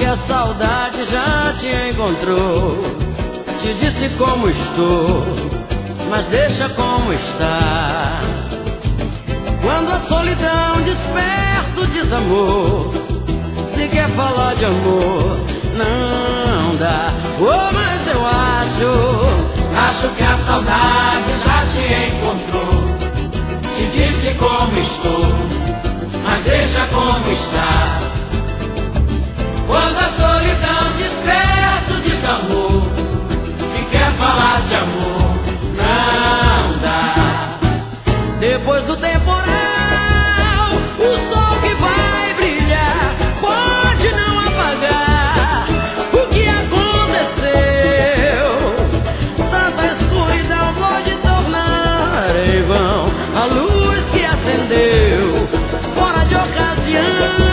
que a saudade já te encontrou. Te disse como estou, mas deixa como está. Quando a solidão desperta o desamor, se quer falar de amor, não dá. Oh, mas eu acho que a saudade já te encontrou. Te disse como estou, mas deixa como está. Quando a solidão desperta o desamor, se quer falar de amor, não dá. Depois do temporal, o sol que vai brilhar pode não apagar o que aconteceu. Tanta escuridão pode tornar em vão a luz que acendeu fora de ocasião.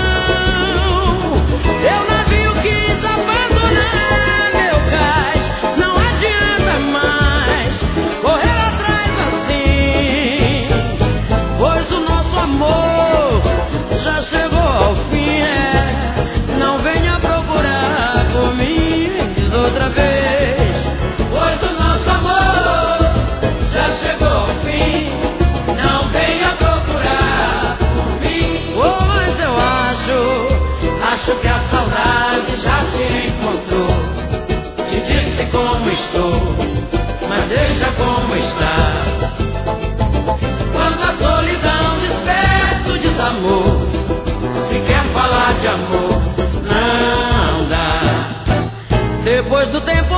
Eu navio quis abandonar meu cais, não adianta mais correr atrás assim, pois o nosso amor já chegou ao fim. Não venha procurar por mim outra vez, pois o nosso amor já chegou ao fim. Não venha procurar por mim. Oh, mas eu acho que a saudade já te encontrou. Te disse como estou, mas deixa como está. Quando a solidão desperta o desamor, se quer falar de amor, não dá. Depois do tempo